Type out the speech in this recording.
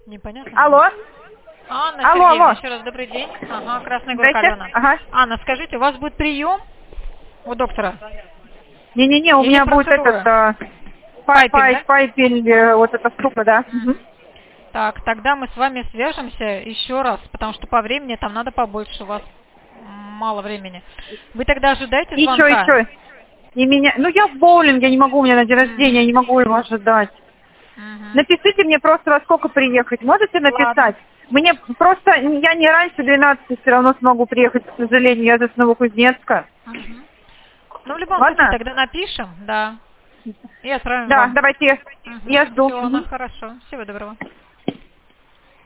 Непонятно? Алло. Анна Алло, Сергеевна, алло. еще раз добрый день. Ага, Красная Горка, Здрасте. Алена. Ага. Анна, скажите, у вас будет прием у доктора? Не-не-не, у Или меня будет этот процедура? Пайпинг, да? пайпинг, вот эта штука, да. Мгм. Так, тогда мы с вами свяжемся еще раз, потому что по времени там надо побольше, у вас мало времени. Вы тогда ожидаете И звонка? что? И меня, ну я в боулинге, не могу, у меня на день рождения, не могу его ожидать. Мгм. Напишите мне просто, во сколько приехать. Можете Ладно. написать? Мне просто, я не раньше 12 все равно смогу приехать, к сожалению, я из Новокузнецка. Мгм. Ну, в любом случае, Ладно? тогда напишем, да. И отправим Да, вам. давайте, я Угу. жду. Все, Анна, Мгм. хорошо. Всего доброго.